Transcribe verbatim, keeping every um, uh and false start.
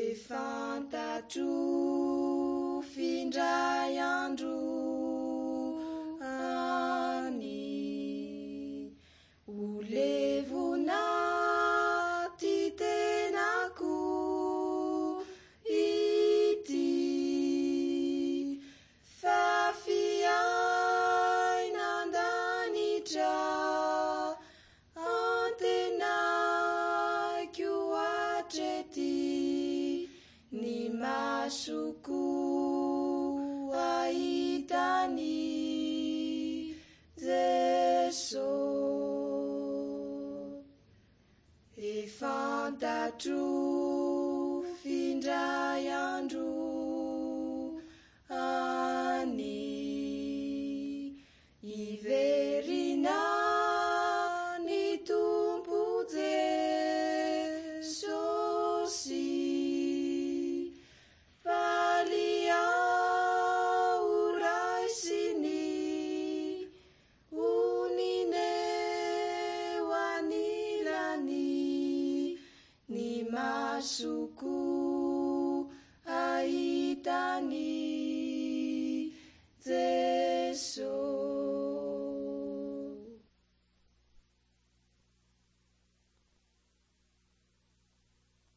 fantatro findray andro any ho levona ty tenako ity fa fiainandanitra antenako hatrety ny masoko ahitany Jesosy. E fantatro findray andro any iverina ny Tompo Jesosy valia ho raisiny onine ho anilany ny masoko ahitany Jesosy.